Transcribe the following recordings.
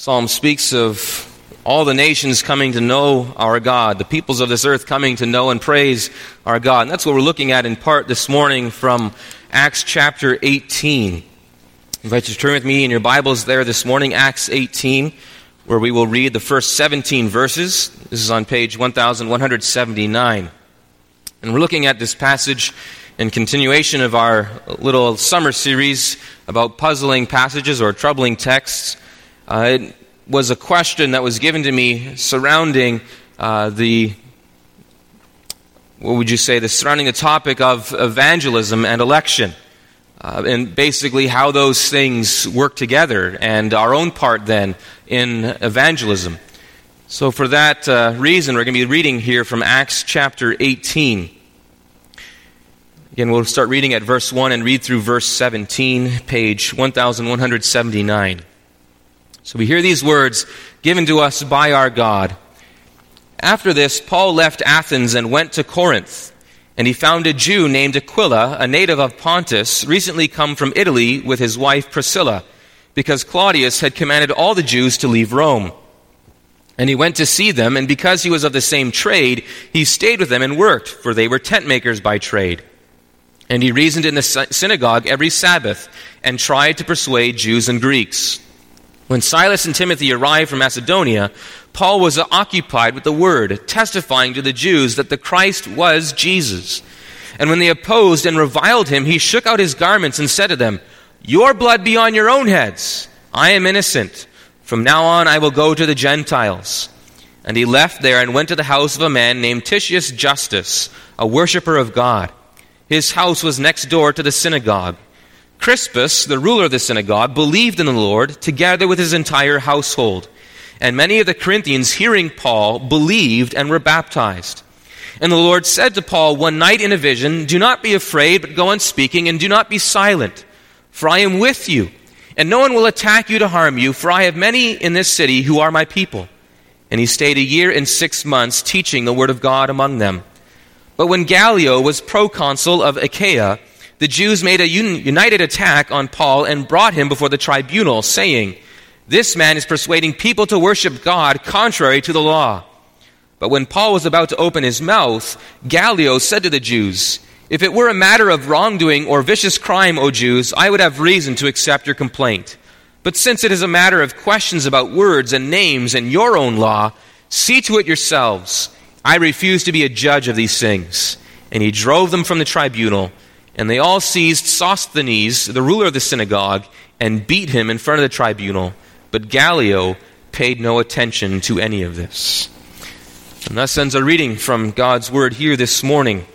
Psalm speaks of all the nations coming to know our God, the peoples of this earth coming to know and praise our God. And that's what we're looking at in part this morning from Acts chapter 18. I invite you to turn with me in your Bibles there this morning, Acts 18, where we will read the first 17 verses. This is on page 1179. And we're looking at this passage in continuation of our little summer series about puzzling passages or troubling texts. It was a question that was given to me surrounding surrounding the topic of evangelism and election, and basically how those things work together, and our own part then in evangelism. So for that reason, we're going to be reading here from Acts chapter 18. Again, we'll start reading at verse 1 and read through verse 17, page 1179. So we hear these words given to us by our God. After this, Paul left Athens and went to Corinth, and he found a Jew named Aquila, a native of Pontus, recently come from Italy with his wife Priscilla, because Claudius had commanded all the Jews to leave Rome. And he went to see them, and because he was of the same trade, he stayed with them and worked, for they were tent makers by trade. And he reasoned in the synagogue every Sabbath, and tried to persuade Jews and Greeks. When Silas and Timothy arrived from Macedonia, Paul was occupied with the word, testifying to the Jews that the Christ was Jesus. And when they opposed and reviled him, he shook out his garments and said to them, "Your blood be on your own heads. I am innocent. From now on I will go to the Gentiles." And he left there and went to the house of a man named Titius Justus, a worshipper of God. His house was next door to the synagogue. Crispus, the ruler of the synagogue, believed in the Lord together with his entire household. And many of the Corinthians, hearing Paul, believed and were baptized. And the Lord said to Paul one night in a vision, "Do not be afraid, but go on speaking, and do not be silent. For I am with you, and no one will attack you to harm you, for I have many in this city who are my people." And he stayed 1 year and 6 months teaching the word of God among them. But when Gallio was proconsul of Achaia, the Jews made a united attack on Paul and brought him before the tribunal, saying, "This man is persuading people to worship God contrary to the law." But when Paul was about to open his mouth, Gallio said to the Jews, "If it were a matter of wrongdoing or vicious crime, O Jews, I would have reason to accept your complaint. But since it is a matter of questions about words and names and your own law, see to it yourselves. I refuse to be a judge of these things." And he drove them from the tribunal. And they all seized Sosthenes, the ruler of the synagogue, and beat him in front of the tribunal. But Gallio paid no attention to any of this. And thus ends our reading from God's word here this morning.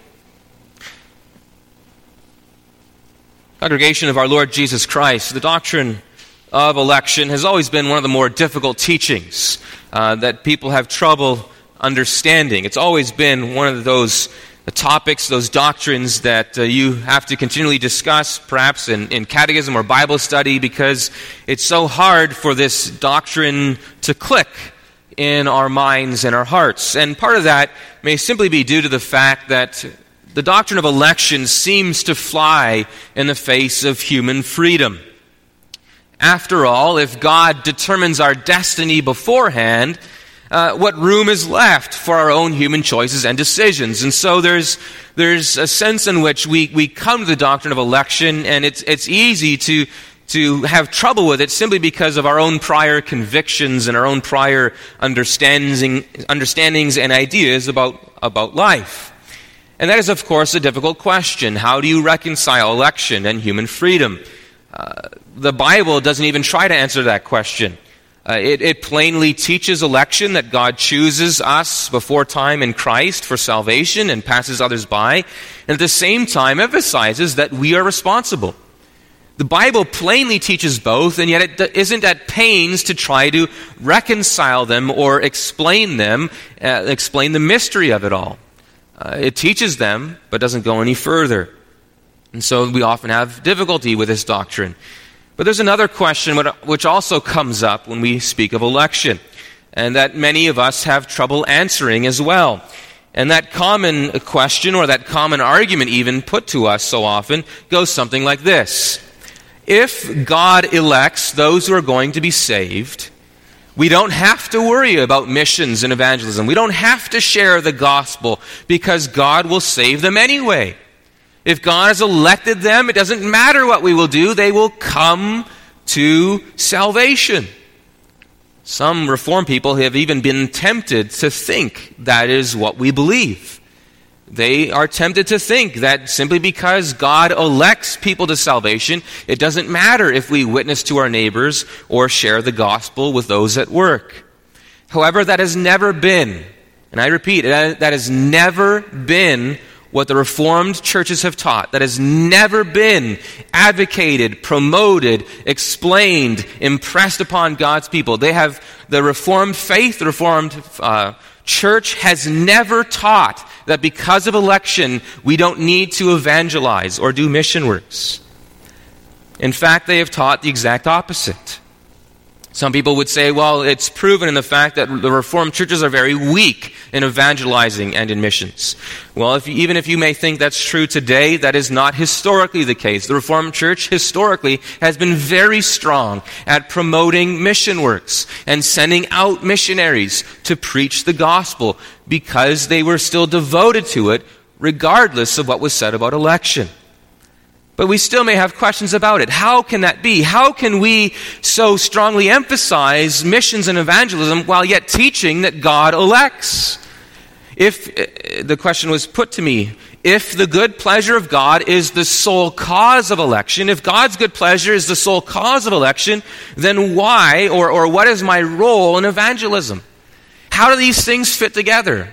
Congregation of our Lord Jesus Christ, the doctrine of election has always been one of the more difficult teachings that people have trouble understanding. It's always been one of those topics, those doctrines that you have to continually discuss, perhaps in catechism or Bible study, because it's so hard for this doctrine to click in our minds and our hearts. And part of that may simply be due to the fact that the doctrine of election seems to fly in the face of human freedom. After all, if God determines our destiny beforehand, what room is left for our own human choices and decisions? And so there's a sense in which we come to the doctrine of election, and it's easy to have trouble with it simply because of our own prior convictions and our own prior understandings and ideas about life. And that is, of course, a difficult question. How do you reconcile election and human freedom? The Bible doesn't even try to answer that question. It plainly teaches election, that God chooses us before time in Christ for salvation and passes others by, and at the same time emphasizes that we are responsible. The Bible plainly teaches both, and yet it isn't at pains to try to reconcile them or explain the mystery of it all. It teaches them, but doesn't go any further. And so we often have difficulty with this doctrine. But there's another question which also comes up when we speak of election, and that many of us have trouble answering as well. And that common question, or that common argument even put to us so often, goes something like this. If God elects those who are going to be saved, We don't have to worry about missions and evangelism. We don't have to share the gospel because God will save them anyway. If God has elected them, it doesn't matter what we will do. They will come to salvation. Some Reformed people have even been tempted to think that is what we believe. They are tempted to think that simply because God elects people to salvation, it doesn't matter if we witness to our neighbors or share the gospel with those at work. However, that has never been, and I repeat, that has never been what the Reformed churches have taught. That has never been advocated, promoted, explained, impressed upon God's people. The Reformed faith, the Reformed church has never taught that because of election, we don't need to evangelize or do mission works. In fact, they have taught the exact opposite. Some people would say, well, it's proven in the fact that the Reformed churches are very weak in evangelizing and in missions. Well, even if you may think that's true today, that is not historically the case. The Reformed church historically has been very strong at promoting mission works and sending out missionaries to preach the gospel because they were still devoted to it regardless of what was said about election. But we still may have questions about it. How can that be? How can we so strongly emphasize missions and evangelism while yet teaching that God elects? If the question was put to me, if the good pleasure of God is the sole cause of election, if God's good pleasure is the sole cause of election, then why or what is my role in evangelism? How do these things fit together?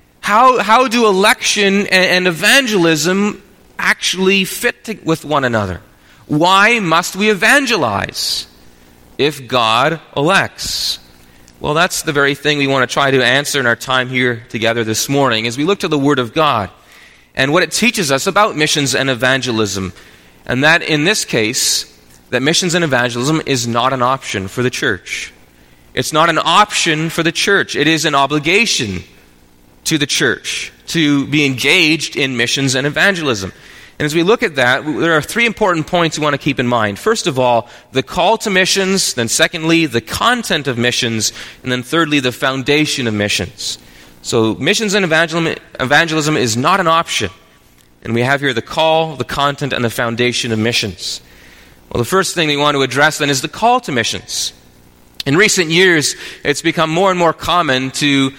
How do election and evangelism actually fit with one another? Why must we evangelize if God elects? Well, that's the very thing we want to try to answer in our time here together this morning as we look to the Word of God and what it teaches us about missions and evangelism. And that in this case, that missions and evangelism is not an option for the church. It's not an option for the church. It is an obligation to the church to be engaged in missions and evangelism. And as we look at that, there are three important points we want to keep in mind. First of all, the call to missions. Then secondly, the content of missions. And then thirdly, the foundation of missions. So missions and evangelism is not an option. And we have here the call, the content, and the foundation of missions. Well, the first thing we want to address then is the call to missions. In recent years, it's become more and more common to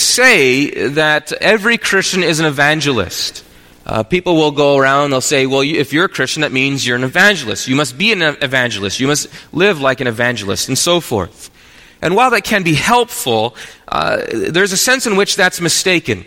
say that every Christian is an evangelist. People will go around, they'll say, well, if you're a Christian, that means you're an evangelist. You must be an evangelist. You must live like an evangelist, and so forth. And while that can be helpful, there's a sense in which that's mistaken.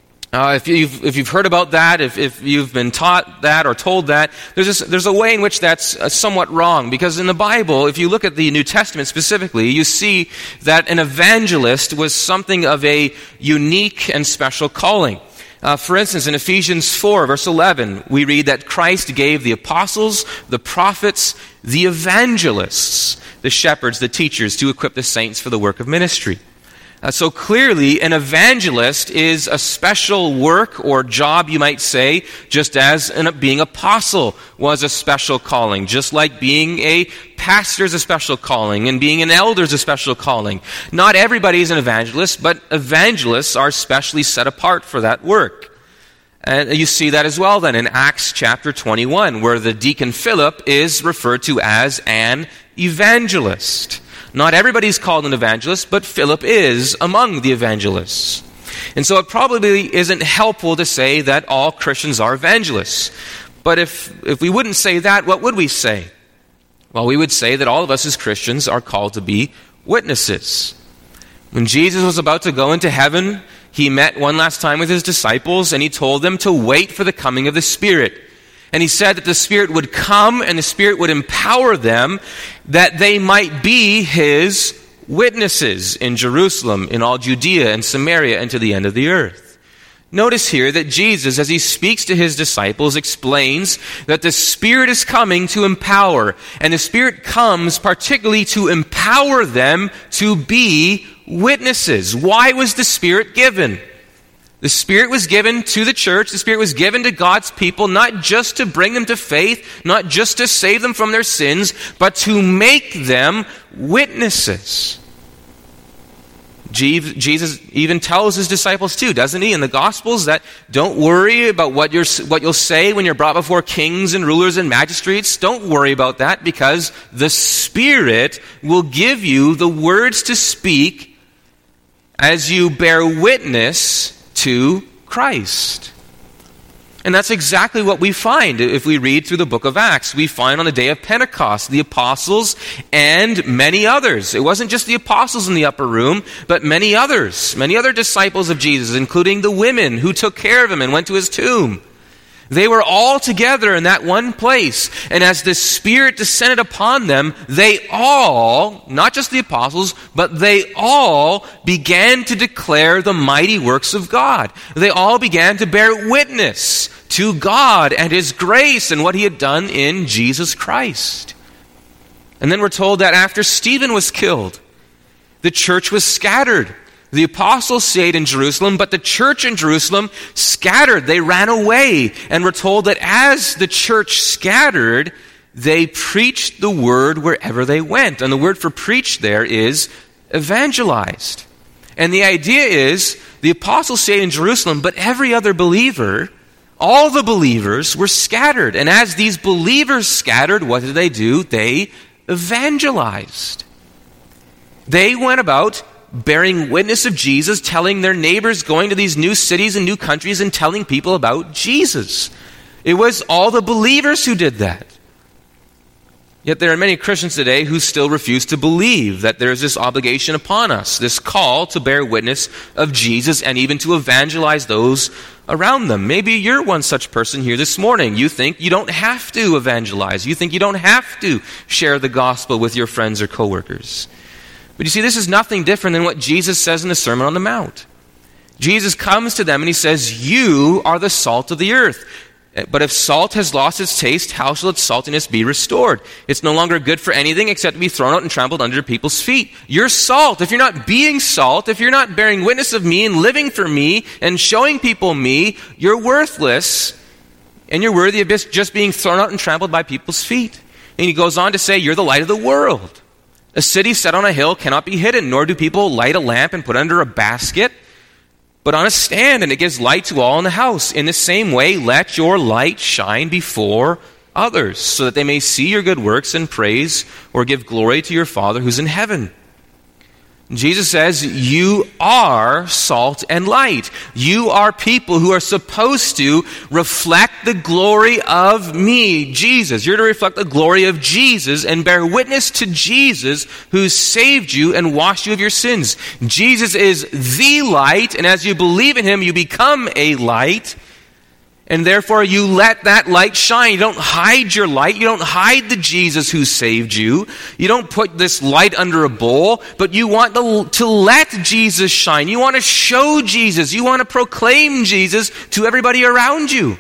If you've heard about that, if you've been taught that or told that, there's a way in which that's somewhat wrong. Because in the Bible, if you look at the New Testament specifically, you see that an evangelist was something of a unique and special calling. For instance, in Ephesians 4, verse 11, we read that Christ gave the apostles, the prophets, the evangelists, the shepherds, the teachers, to equip the saints for the work of ministry. So clearly, an evangelist is a special work or job, you might say, just as being an apostle was a special calling, just like being a pastor is a special calling and being an elder is a special calling. Not everybody is an evangelist, but evangelists are specially set apart for that work. And you see that as well then in Acts chapter 21, where the deacon Philip is referred to as an evangelist. Not everybody's called an evangelist, but Philip is among the evangelists. And so it probably isn't helpful to say that all Christians are evangelists. But if we wouldn't say that, what would we say? Well, we would say that all of us as Christians are called to be witnesses. When Jesus was about to go into heaven, he met one last time with his disciples, and he told them to wait for the coming of the Spirit. And he said that the Spirit would come and the Spirit would empower them that they might be his witnesses in Jerusalem, in all Judea and Samaria, and to the end of the earth. Notice here that Jesus, as he speaks to his disciples, explains that the Spirit is coming to empower. And the Spirit comes particularly to empower them to be witnesses. Why was the Spirit given? The Spirit was given to the church. The Spirit was given to God's people, not just to bring them to faith, not just to save them from their sins, but to make them witnesses. Jesus even tells his disciples too, doesn't he, in the Gospels, that don't worry about what you'll say when you're brought before kings and rulers and magistrates. Don't worry about that, because the Spirit will give you the words to speak as you bear witness to Christ. And that's exactly what we find if we read through the book of Acts. We find on the day of Pentecost, the apostles and many others. It wasn't just the apostles in the upper room, but many others, many other disciples of Jesus, including the women who took care of him and went to his tomb. They were all together in that one place. And as the Spirit descended upon them, they all, not just the apostles, but they all began to declare the mighty works of God. They all began to bear witness to God and His grace and what He had done in Jesus Christ. And then we're told that after Stephen was killed, the church was scattered. The apostles stayed in Jerusalem, but the church in Jerusalem scattered. They ran away. And we're told that as the church scattered, they preached the word wherever they went. And the word for preach there is evangelized. And the idea is the apostles stayed in Jerusalem, but every other believer, all the believers, were scattered. And as these believers scattered, what did they do? They evangelized. They went about bearing witness of Jesus, telling their neighbors, going to these new cities and new countries and telling people about Jesus. It was all the believers who did that. Yet there are many Christians today who still refuse to believe that there is this obligation upon us, this call to bear witness of Jesus and even to evangelize those around them. Maybe you're one such person here this morning. You think you don't have to evangelize. You think you don't have to share the gospel with your friends or coworkers. But you see, this is nothing different than what Jesus says in the Sermon on the Mount. Jesus comes to them and he says, "You are the salt of the earth. But if salt has lost its taste, how shall its saltiness be restored? It's no longer good for anything except to be thrown out and trampled under people's feet. You're salt. If you're not being salt, if you're not bearing witness of me and living for me and showing people me, you're worthless and you're worthy of just being thrown out and trampled by people's feet." And he goes on to say, "You're the light of the world. A city set on a hill cannot be hidden, nor do people light a lamp and put it under a basket, but on a stand, and it gives light to all in the house. In the same way, let your light shine before others, so that they may see your good works and praise or give glory to your Father who's in heaven." Jesus says, you are salt and light. You are people who are supposed to reflect the glory of me, Jesus. You're to reflect the glory of Jesus and bear witness to Jesus who saved you and washed you of your sins. Jesus is the light, and as you believe in him, you become a light. And therefore, you let that light shine. You don't hide your light. You don't hide the Jesus who saved you. You don't put this light under a bowl, but you want to let Jesus shine. You want to show Jesus. You want to proclaim Jesus to everybody around you.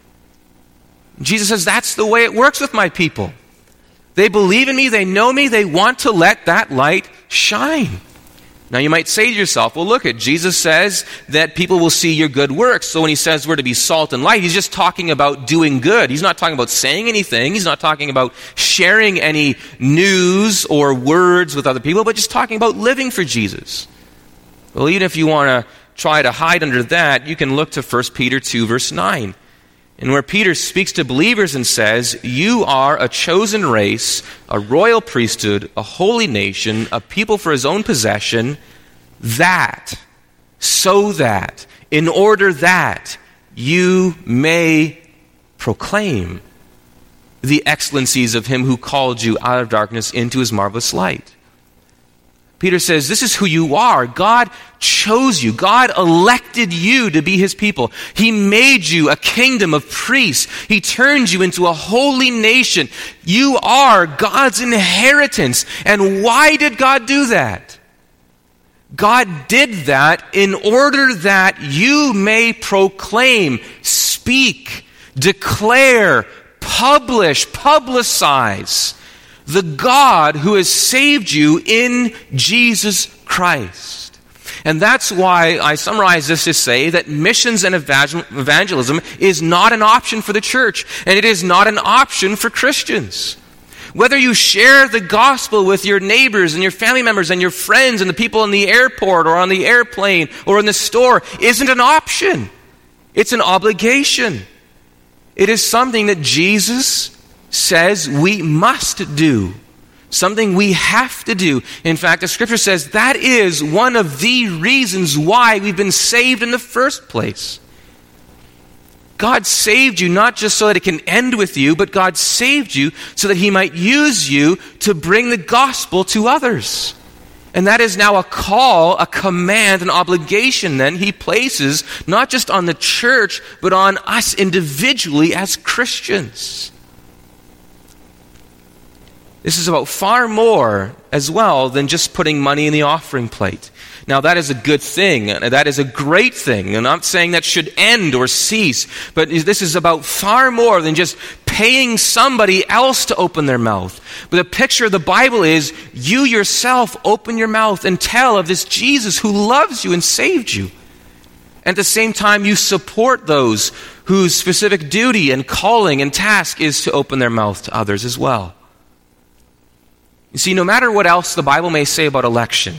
Jesus says, that's the way it works with my people. They believe in me. They know me. They want to let that light shine. Now you might say to yourself, well, look, Jesus says that people will see your good works. So when he says we're to be salt and light, he's just talking about doing good. He's not talking about saying anything. He's not talking about sharing any news or words with other people, but just talking about living for Jesus. Well, even if you want to try to hide under that, you can look to 1 Peter 2, verse 9. And where Peter speaks to believers and says, you are a chosen race, a royal priesthood, a holy nation, a people for his own possession, so that, in order that you may proclaim the excellencies of him who called you out of darkness into his marvelous light. Peter says, this is who you are. God chose you. God elected you to be his people. He made you a kingdom of priests. He turned you into a holy nation. You are God's inheritance. And why did God do that? God did that in order that you may proclaim, speak, declare, publicize the God who has saved you in Jesus Christ. And that's why I summarize this to say that missions and evangelism is not an option for the church, and it is not an option for Christians. Whether you share the gospel with your neighbors and your family members and your friends and the people in the airport or on the airplane or in the store isn't an option. It's an obligation. It is something that Jesus says we must do. Something we have to do. In fact, the Scripture says that is one of the reasons why we've been saved in the first place. God saved you not just so that it can end with you, but God saved you so that He might use you to bring the gospel to others. And that is now a call, a command, an obligation then He places not just on the church, but on us individually as Christians. This is about far more as well than just putting money in the offering plate. Now that is a good thing, that is a great thing. I'm not saying that should end or cease, but this is about far more than just paying somebody else to open their mouth. But the picture of the Bible is you yourself open your mouth and tell of this Jesus who loves you and saved you. And at the same time you support those whose specific duty and calling and task is to open their mouth to others as well. You see, no matter what else the Bible may say about election,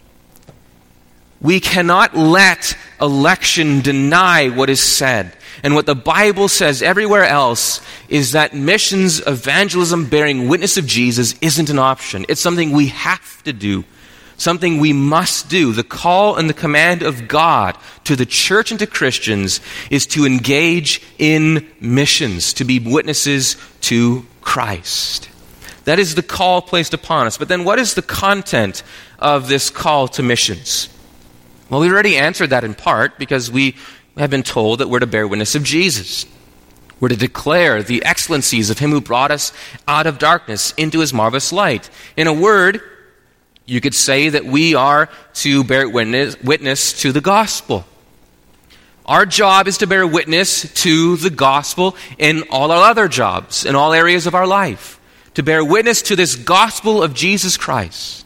we cannot let election deny what is said. And what the Bible says everywhere else is that missions, evangelism, bearing witness of Jesus isn't an option. It's something we have to do, something we must do. The call and the command of God to the church and to Christians is to engage in missions, to be witnesses to Christ. That is the call placed upon us. But then what is the content of this call to missions? Well, we already answered that in part because we have been told that we're to bear witness of Jesus. We're to declare the excellencies of Him who brought us out of darkness into His marvelous light. In a word, you could say that we are to bear witness to the gospel. Our job is to bear witness to the gospel in all our other jobs, in all areas of our life. To bear witness to this gospel of Jesus Christ.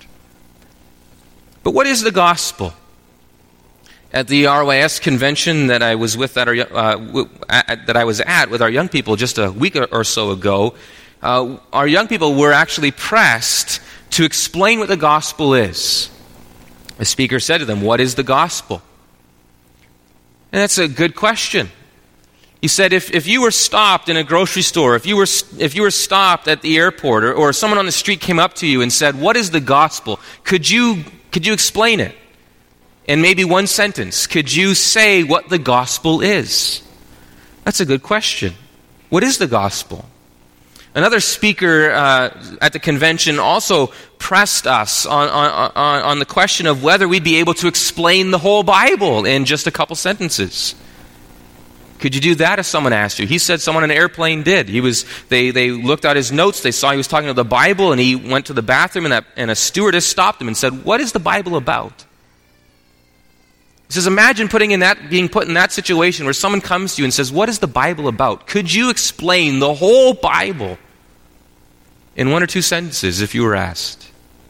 But what is the gospel? At the RYS convention that I was with that I was at with our young people just a week or so ago, our young people were actually pressed to explain what the gospel is. The speaker said to them, "What is the gospel?" And that's a good question. He said, if you were stopped in a grocery store, if you were stopped at the airport, or someone on the street came up to you and said, "What is the gospel?" Could you explain it? In maybe one sentence, could you say what the gospel is? That's a good question. What is the gospel? Another speaker at the convention also pressed us on the question of whether we'd be able to explain the whole Bible in just a couple sentences. Could you do that if someone asked you? He said someone on an airplane did. They looked at his notes, they saw he was talking about the Bible, and he went to the bathroom, and a stewardess stopped him and said, "What is the Bible about?" He says, imagine being put in that situation where someone comes to you and says, "What is the Bible about?" Could you explain the whole Bible in one or two sentences if you were asked?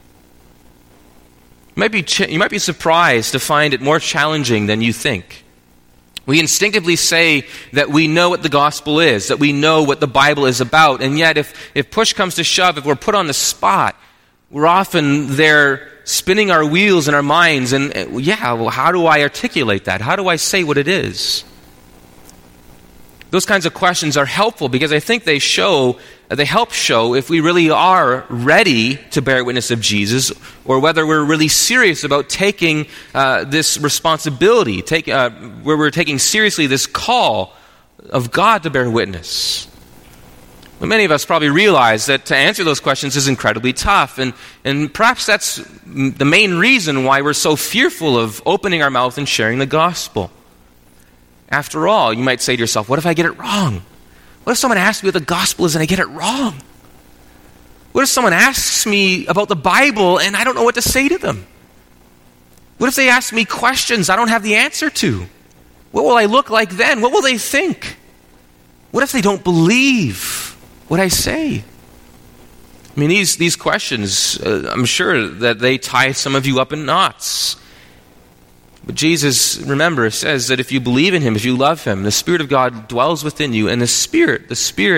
You might be surprised to find it more challenging than you think. We instinctively say that we know what the gospel is, that we know what the Bible is about, and yet if push comes to shove, if we're put on the spot, we're often there spinning our wheels in our minds, and how do I articulate that? How do I say what it is? Those kinds of questions are helpful because I think they help show if we really are ready to bear witness of Jesus, or whether we're really serious about taking this responsibility, where we're taking seriously this call of God to bear witness. But many of us probably realize that to answer those questions is incredibly tough, and perhaps that's the main reason why we're so fearful of opening our mouth and sharing the gospel. After all, you might say to yourself, what if I get it wrong? What if someone asks me what the gospel is and I get it wrong? What if someone asks me about the Bible and I don't know what to say to them? What if they ask me questions I don't have the answer to? What will I look like then? What will they think? What if they don't believe what I say? I mean, these questions, I'm sure that they tie some of you up in knots. But Jesus, remember, says that if you believe in Him, if you love Him, the Spirit of God dwells within you, and the Spirit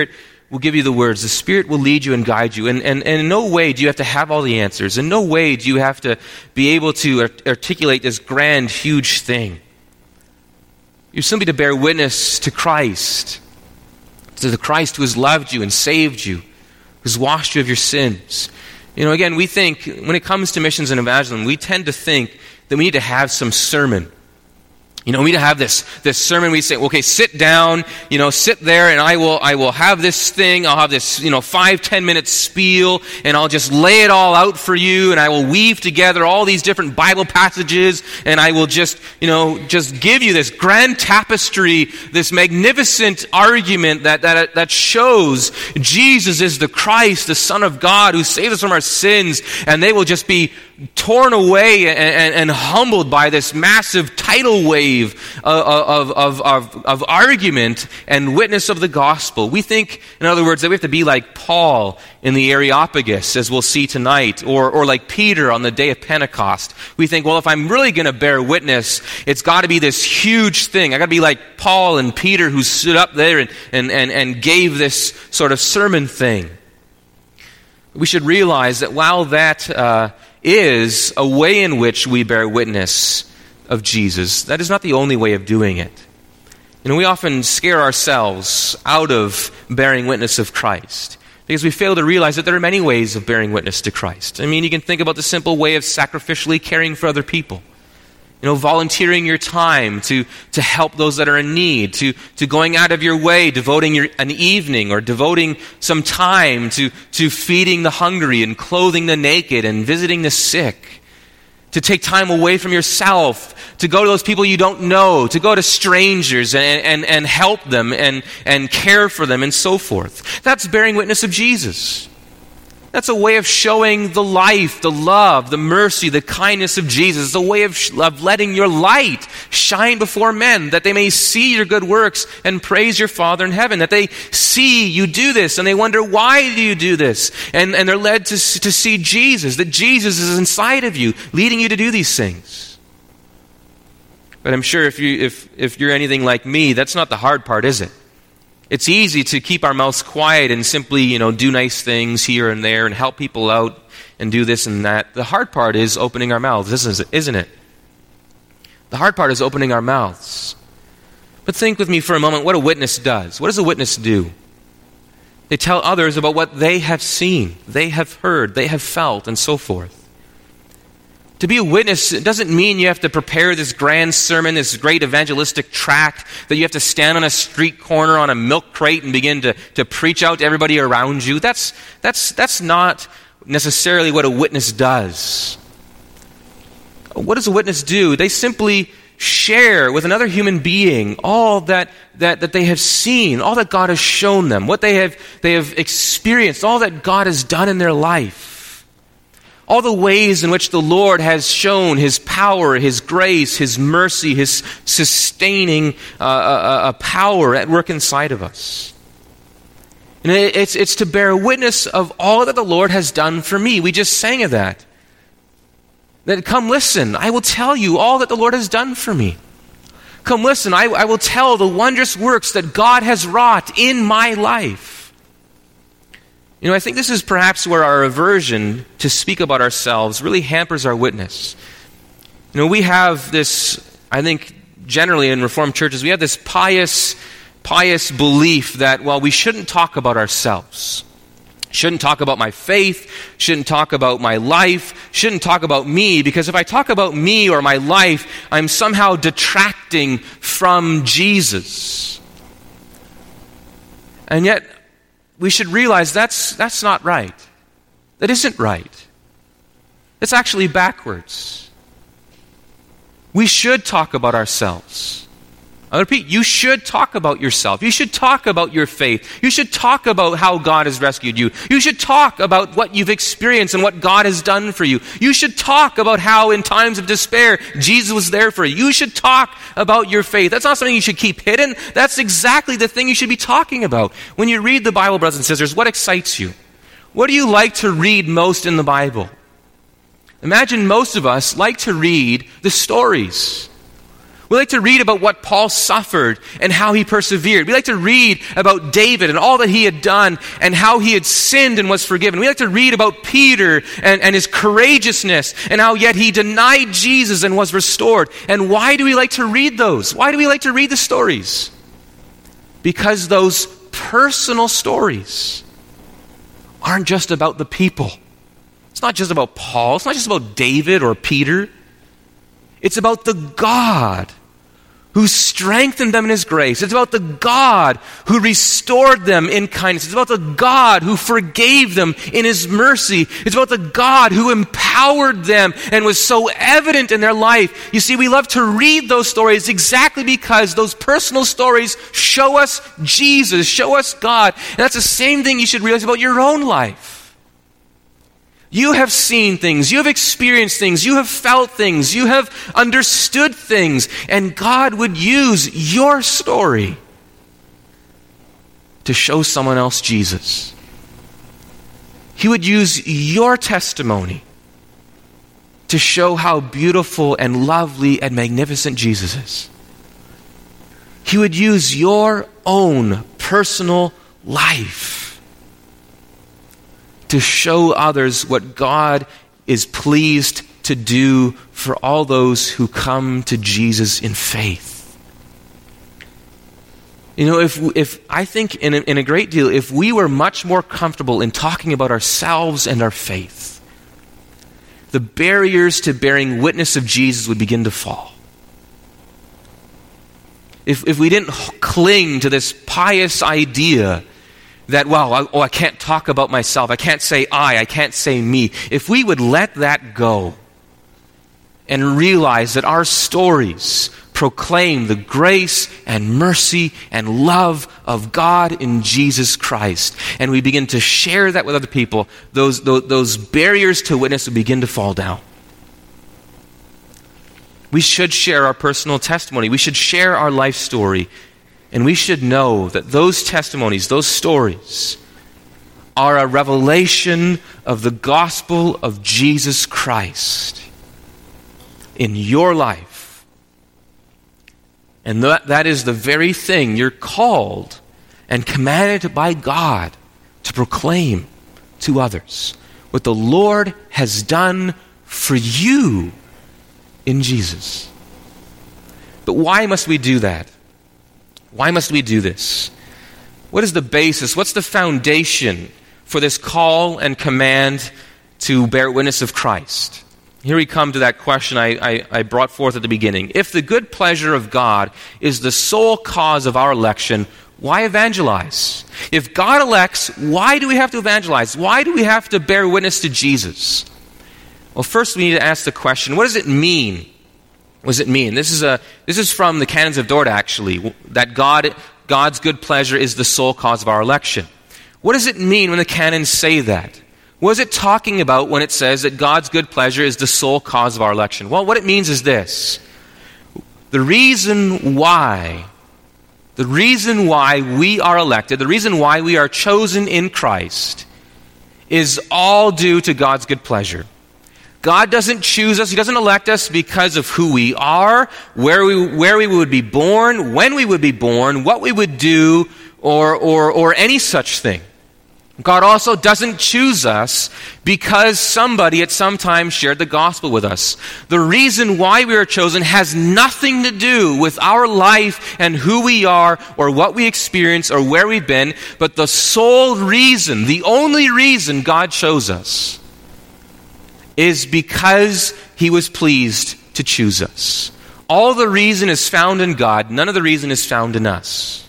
will give you the words. The Spirit will lead you and guide you. And in no way do you have to have all the answers. In no way do you have to be able to articulate this grand, huge thing. You're simply to bear witness to Christ, to the Christ who has loved you and saved you, who's washed you of your sins. Again, we think, when it comes to missions and evangelism, we tend to think that we need to have some sermon. We need to have this sermon. We say, okay, sit down, sit there, and I will have this thing. I'll have this, 5-10 minute spiel, and I'll just lay it all out for you, and I will weave together all these different Bible passages, and I will just give you this grand tapestry, this magnificent argument that shows Jesus is the Christ, the Son of God, who saves us from our sins, and they will just be torn away and humbled by this massive tidal wave of argument and witness of the gospel. We think, in other words, that we have to be like Paul in the Areopagus, as we'll see tonight, or like Peter on the day of Pentecost. We think, well, if I'm really going to bear witness, it's got to be this huge thing. I got to be like Paul and Peter, who stood up there and gave this sort of sermon thing. We should realize that while that is a way in which we bear witness of Jesus, that is not the only way of doing it. We often scare ourselves out of bearing witness of Christ because we fail to realize that there are many ways of bearing witness to Christ. You can think about the simple way of sacrificially caring for other people. Volunteering your time to help those that are in need, to going out of your way, devoting an evening or devoting some time to feeding the hungry and clothing the naked and visiting the sick, to take time away from yourself, to go to those people you don't know, to go to strangers and help them and care for them and so forth. That's bearing witness of Jesus. That's a way of showing the life, the love, the mercy, the kindness of Jesus. It's a way of letting your light shine before men, that they may see your good works and praise your Father in heaven, that they see you do this and they wonder, why do you do this? And they're led to see Jesus, that Jesus is inside of you, leading you to do these things. But I'm sure if you're anything like me, that's not the hard part, is it? It's easy to keep our mouths quiet and simply, do nice things here and there and help people out and do this and that. The hard part is opening our mouths, isn't it? The hard part is opening our mouths. But think with me for a moment what a witness does. What does a witness do? They tell others about what they have seen, they have heard, they have felt, and so forth. To be a witness, it doesn't mean you have to prepare this grand sermon, this great evangelistic tract, that you have to stand on a street corner on a milk crate and begin to preach out to everybody around you. That's not necessarily what a witness does. What does a witness do? They simply share with another human being all that they have seen, all that God has shown them, what they have experienced, all that God has done in their life. All the ways in which the Lord has shown His power, His grace, His mercy, His sustaining power at work inside of us. And it's to bear witness of all that the Lord has done for me. We just sang of that. That come listen, I will tell you all that the Lord has done for me. Come listen, I will tell the wondrous works that God has wrought in my life. I think this is perhaps where our aversion to speak about ourselves really hampers our witness. We have this, I think generally in Reformed churches, we have this pious belief that, we shouldn't talk about ourselves. Shouldn't talk about my faith, shouldn't talk about my life, shouldn't talk about me, because if I talk about me or my life, I'm somehow detracting from Jesus. And yet, we should realize that's not right. That isn't right. It's actually backwards. We should talk about ourselves. I repeat, you should talk about yourself. You should talk about your faith. You should talk about how God has rescued you. You should talk about what you've experienced and what God has done for you. You should talk about how in times of despair, Jesus was there for you. You should talk about your faith. That's not something you should keep hidden. That's exactly the thing you should be talking about. When you read the Bible, brothers and sisters, what excites you? What do you like to read most in the Bible? Imagine most of us like to read the stories. We like to read about what Paul suffered and how he persevered. We like to read about David and all that he had done and how he had sinned and was forgiven. We like to read about Peter and his courageousness and how yet he denied Jesus and was restored. And why do we like to read those? Why do we like to read the stories? Because those personal stories aren't just about the people. It's not just about Paul. It's not just about David or Peter. It's about the God who strengthened them in His grace. It's about the God who restored them in kindness. It's about the God who forgave them in His mercy. It's about the God who empowered them and was so evident in their life. You see, we love to read those stories exactly because those personal stories show us Jesus, show us God. And that's the same thing you should realize about your own life. You have seen things, you have experienced things, you have felt things, you have understood things, and God would use your story to show someone else Jesus. He would use your testimony to show how beautiful and lovely and magnificent Jesus is. He would use your own personal life to show others what God is pleased to do for all those who come to Jesus in faith. You know, if I think in a great deal, if we were much more comfortable in talking about ourselves and our faith, the barriers to bearing witness of Jesus would begin to fall. If we didn't cling to this pious idea that, I can't talk about myself, I can't say I can't say me. If we would let that go and realize that our stories proclaim the grace and mercy and love of God in Jesus Christ, and we begin to share that with other people, those barriers to witness will begin to fall down. We should share our personal testimony. We should share our life story. And we should know that those testimonies, those stories, are a revelation of the gospel of Jesus Christ in your life. And that is the very thing you're called and commanded by God to proclaim to others. What the Lord has done for you in Jesus. But why must we do that? Why must we do this? What is the basis? What's the foundation for this call and command to bear witness of Christ? Here we come to that question I brought forth at the beginning. If the good pleasure of God is the sole cause of our election, why evangelize? If God elects, why do we have to evangelize? Why do we have to bear witness to Jesus? Well, first we need to ask the question, what does it mean? What does it mean? This is from the Canons of Dort, actually, that God's good pleasure is the sole cause of our election. What does it mean when the canons say that? What is it talking about when it says that God's good pleasure is the sole cause of our election? Well, what it means is this. The reason why we are elected, the reason why we are chosen in Christ, is all due to God's good pleasure. God doesn't choose us. He doesn't elect us because of who we are, where we would be born, when we would be born, what we would do, or any such thing. God also doesn't choose us because somebody at some time shared the gospel with us. The reason why we are chosen has nothing to do with our life and who we are or what we experience or where we've been, but the sole reason, the only reason God chose us is because He was pleased to choose us. All the reason is found in God. None of the reason is found in us.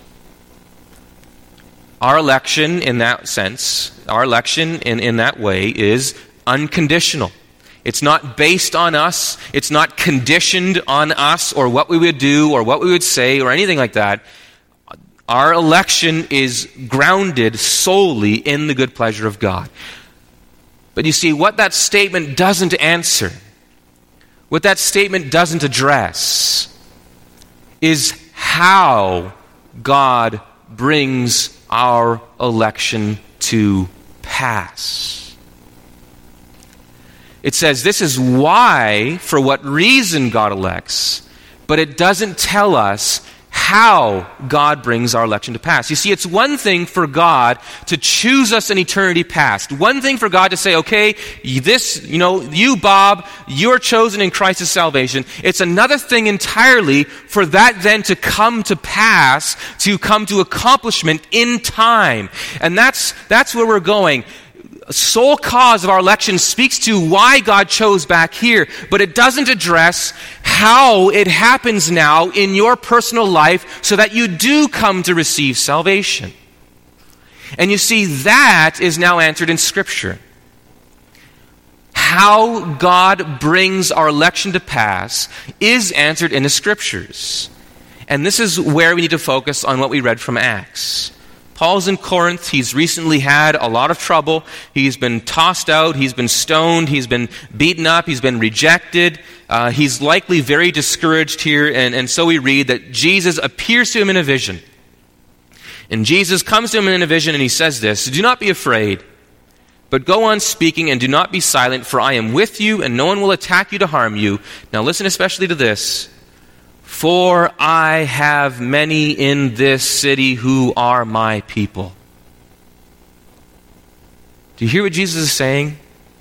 Our election in that sense, our election in that way is unconditional. It's not based on us. It's not conditioned on us or what we would do or what we would say or anything like that. Our election is grounded solely in the good pleasure of God. But you see, what that statement doesn't answer, what that statement doesn't address, is how God brings our election to pass. It says this is why, for what reason God elects, but it doesn't tell us how God brings our election to pass. You see, it's one thing for God to choose us in eternity past. One thing for God to say, okay, you, Bob, you're chosen in Christ's salvation. It's another thing entirely for that then to come to pass, to come to accomplishment in time. And that's where we're going. Sole cause of our election speaks to why God chose back here, but it doesn't address how it happens now in your personal life so that you do come to receive salvation. And you see, that is now answered in Scripture. How God brings our election to pass is answered in the Scriptures. And this is where we need to focus on what we read from Acts. Paul's in Corinth. He's recently had a lot of trouble. He's been tossed out. He's been stoned. He's been beaten up. He's been rejected. He's likely very discouraged here. And so we read that Jesus appears to him in a vision. And Jesus comes to him in a vision and he says this, "Do not be afraid, but go on speaking and do not be silent, for I am with you and no one will attack you to harm you." Now listen especially to this. "For I have many in this city who are my people." Do you hear what Jesus is saying?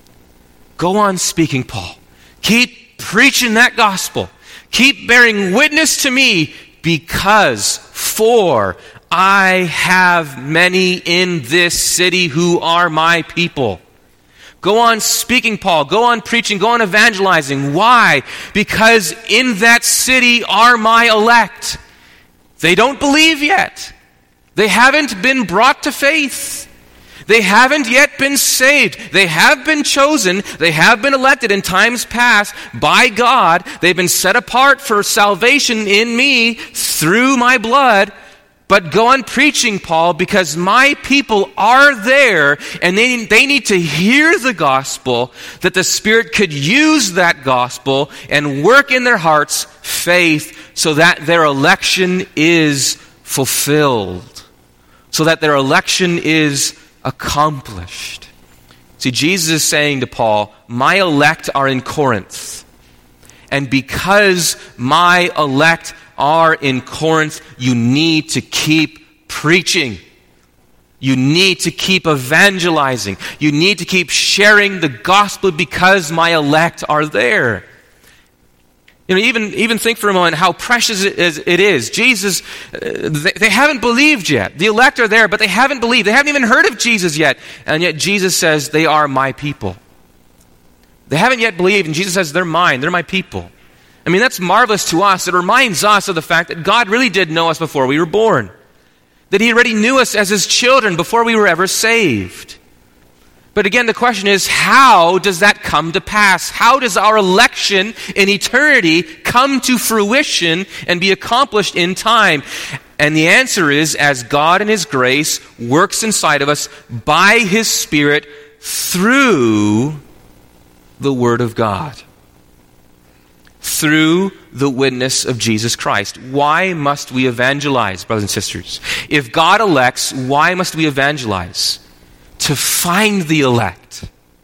Go on speaking, Paul. Keep preaching that gospel. Keep bearing witness to me, because for I have many in this city who are my people. Go on speaking, Paul. Go on preaching. Go on evangelizing. Why? Because in that city are my elect. They don't believe yet. They haven't been brought to faith. They haven't yet been saved. They have been chosen. They have been elected in times past by God. They've been set apart for salvation in me through my blood. But go on preaching, Paul, because my people are there and they need to hear the gospel, that the Spirit could use that gospel and work in their hearts faith so that their election is fulfilled, so that their election is accomplished. See, Jesus is saying to Paul, my elect are in Corinth. And because my elect are in Corinth, you need to keep preaching. You need to keep evangelizing. You need to keep sharing the gospel because my elect are there. You know, even think for a moment how precious it is. Jesus, they haven't believed yet. The elect are there, but they haven't believed. They haven't even heard of Jesus yet. And yet Jesus says, they are my people. They haven't yet believed, and Jesus says, they're mine. They're my people. I mean, that's marvelous to us. It reminds us of the fact that God really did know us before we were born. That He already knew us as His children before we were ever saved. But again, the question is, how does that come to pass? How does our election in eternity come to fruition and be accomplished in time? And the answer is, as God in His grace works inside of us by His Spirit through the Word of God. Through the witness of Jesus Christ. Why must we evangelize, brothers and sisters? If God elects, why must we evangelize? To find the elect.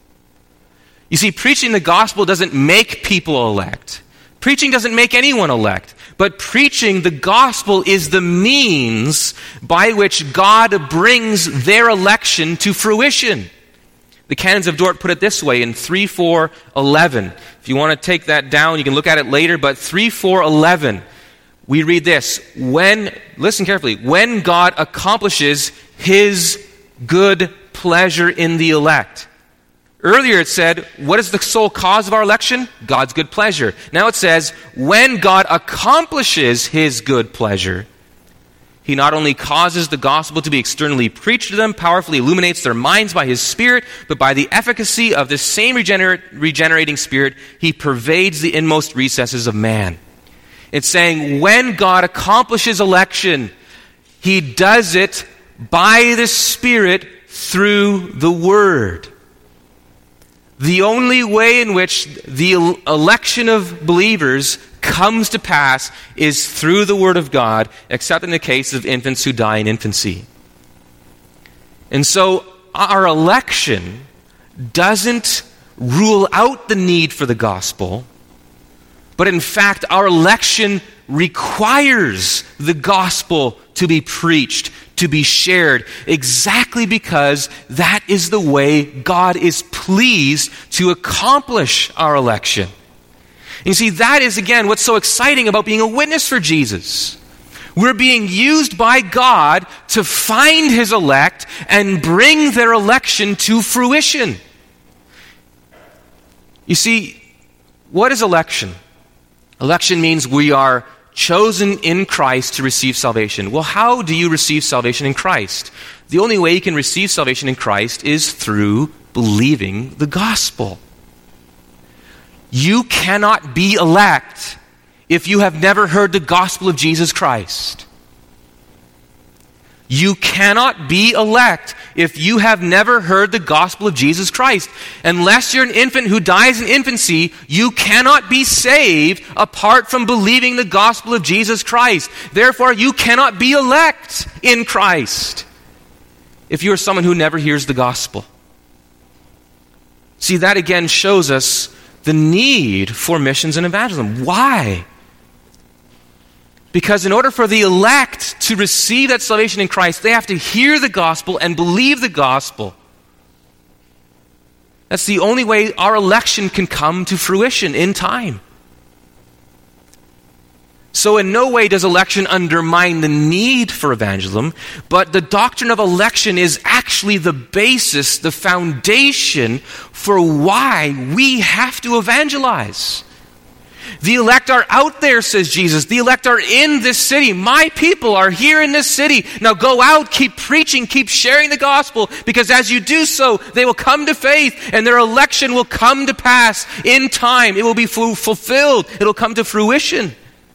You see, preaching the gospel doesn't make people elect. Preaching doesn't make anyone elect. But preaching the gospel is the means by which God brings their election to fruition. The Canons of Dort put it this way in 3:4:11. If you want to take that down, you can look at it later, but 3:4:11, we read this. Listen carefully, when God accomplishes His good pleasure in the elect. Earlier it said, what is the sole cause of our election? God's good pleasure. Now it says, when God accomplishes His good pleasure, He not only causes the gospel to be externally preached to them, powerfully illuminates their minds by His Spirit, but by the efficacy of this same regenerating Spirit, He pervades the inmost recesses of man. It's saying when God accomplishes election, He does it by the Spirit through the Word. The only way in which the election of believers comes to pass is through the Word of God, except in the case of infants who die in infancy. And so our election doesn't rule out the need for the gospel, but in fact our election requires the gospel to be preached, to be shared, exactly because that is the way God is pleased to accomplish our election. You see, that is, again, what's so exciting about being a witness for Jesus. We're being used by God to find His elect and bring their election to fruition. You see, what is election? Election means we are chosen in Christ to receive salvation. Well, how do you receive salvation in Christ? The only way you can receive salvation in Christ is through believing the gospel. You cannot be elect if you have never heard the gospel of Jesus Christ. You cannot be elect if you have never heard the gospel of Jesus Christ. Unless you're an infant who dies in infancy, you cannot be saved apart from believing the gospel of Jesus Christ. Therefore, you cannot be elect in Christ if you are someone who never hears the gospel. See, that again shows us the need for missions and evangelism. Why? Because in order for the elect to receive that salvation in Christ, they have to hear the gospel and believe the gospel. That's the only way our election can come to fruition in time. So in no way does election undermine the need for evangelism, but the doctrine of election is actually the basis, the foundation for why we have to evangelize. The elect are out there, says Jesus. The elect are in this city. My people are here in this city. Now go out, keep preaching, keep sharing the gospel, because as you do so, they will come to faith and their election will come to pass in time. It will be fulfilled. It will come to fruition.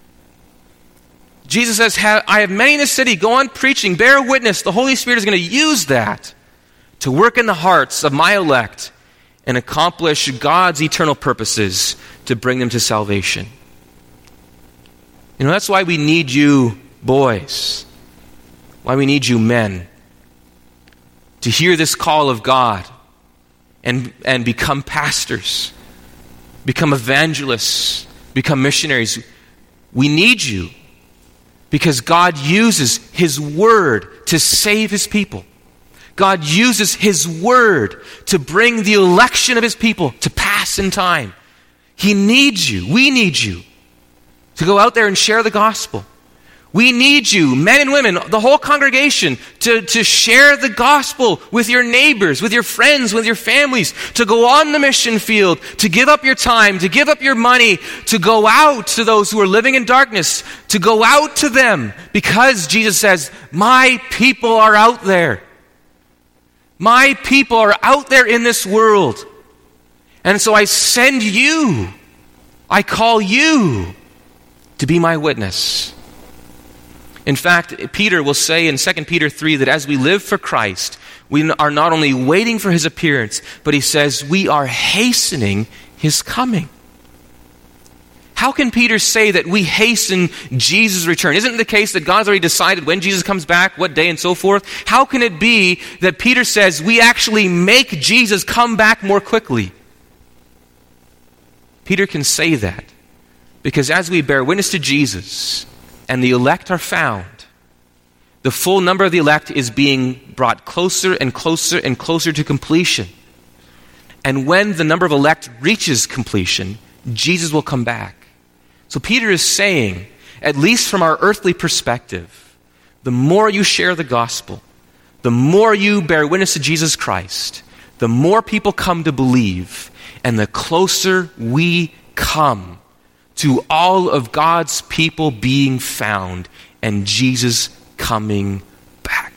Jesus says, I have many in the city. Go on preaching. Bear witness. The Holy Spirit is going to use that to work in the hearts of my elect and accomplish God's eternal purposes to bring them to salvation. You know, that's why we need you boys, why we need you men, to hear this call of God and become pastors, become evangelists, become missionaries. We need you because God uses His word to save His people. God uses His word to bring the election of His people to pass in time. He needs you. We need you to go out there and share the gospel. We need you, men and women, the whole congregation, to share the gospel with your neighbors, with your friends, with your families, to go on the mission field, to give up your time, to give up your money, to go out to those who are living in darkness, to go out to them, because Jesus says, my people are out there. My people are out there in this world. And so I send you, I call you to be my witness. In fact, Peter will say in 2 Peter 3 that as we live for Christ, we are not only waiting for His appearance, but he says we are hastening His coming. How can Peter say that we hasten Jesus' return? Isn't it the case that God's already decided when Jesus comes back, what day, and so forth? How can it be that Peter says we actually make Jesus come back more quickly? Peter can say that because as we bear witness to Jesus and the elect are found, the full number of the elect is being brought closer and closer and closer to completion. And when the number of elect reaches completion, Jesus will come back. So Peter is saying, at least from our earthly perspective, the more you share the gospel, the more you bear witness to Jesus Christ, the more people come to believe, and the closer we come to all of God's people being found and Jesus coming back.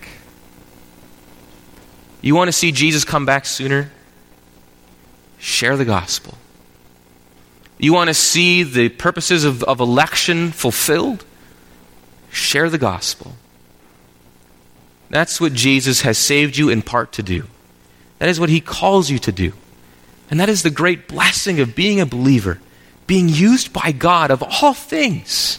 You want to see Jesus come back sooner? Share the gospel. You want to see the purposes of election fulfilled? Share the gospel. That's what Jesus has saved you in part to do. That is what He calls you to do. And that is the great blessing of being a believer, being used by God of all things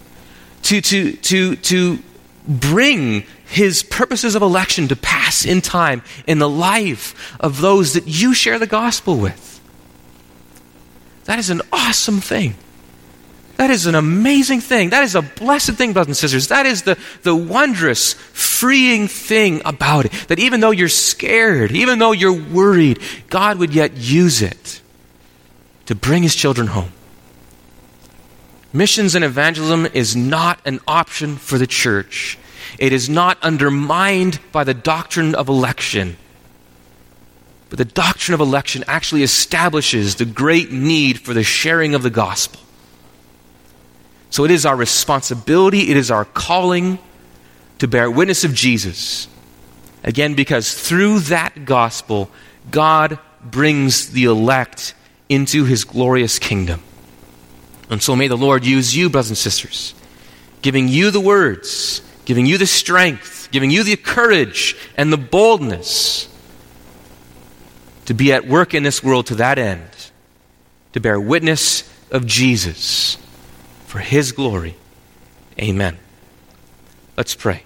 to bring His purposes of election to pass in time in the life of those that you share the gospel with. That is an awesome thing. That is an amazing thing. That is a blessed thing, brothers and sisters. That is the wondrous, freeing thing about it. That even though you're scared, even though you're worried, God would yet use it to bring his children home. Missions and evangelism is not an option for the church. It is not undermined by the doctrine of election. But the doctrine of election actually establishes the great need for the sharing of the gospel. So it is our responsibility, it is our calling to bear witness of Jesus. Again, because through that gospel, God brings the elect into his glorious kingdom. And so may the Lord use you, brothers and sisters, giving you the words, giving you the strength, giving you the courage and the boldness to be at work in this world to that end, to bear witness of Jesus for his glory. Amen. Let's pray.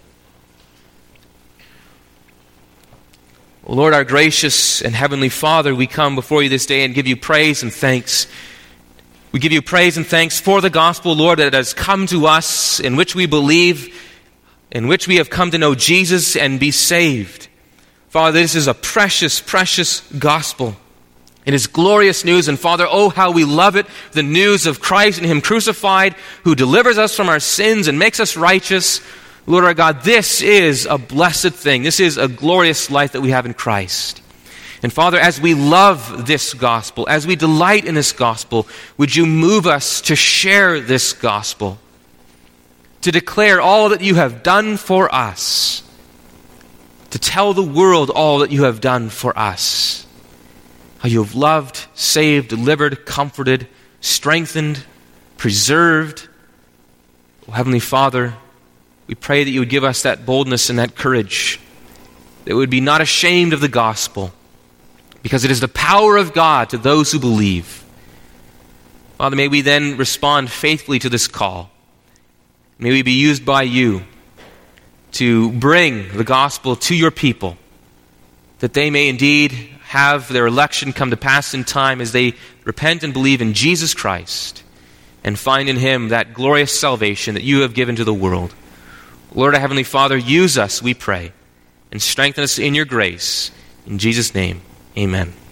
O Lord, our gracious and heavenly Father, we come before you this day and give you praise and thanks. We give you praise and thanks for the gospel, Lord, that has come to us, in which we believe, in which we have come to know Jesus and be saved. Father, this is a precious, precious gospel. It is glorious news, and Father, oh, how we love it, the news of Christ and him crucified, who delivers us from our sins and makes us righteous. Lord our God, this is a blessed thing. This is a glorious life that we have in Christ. And Father, as we love this gospel, as we delight in this gospel, would you move us to share this gospel, to declare all that you have done for us, to tell the world all that you have done for us, how you have loved, saved, delivered, comforted, strengthened, preserved. Oh, Heavenly Father, we pray that you would give us that boldness and that courage, that we would be not ashamed of the gospel, because it is the power of God to those who believe. Father, may we then respond faithfully to this call. May we be used by you to bring the gospel to your people, that they may indeed have their election come to pass in time as they repent and believe in Jesus Christ and find in him that glorious salvation that you have given to the world. Lord, our Heavenly Father, use us, we pray, and strengthen us in your grace. In Jesus' name, amen.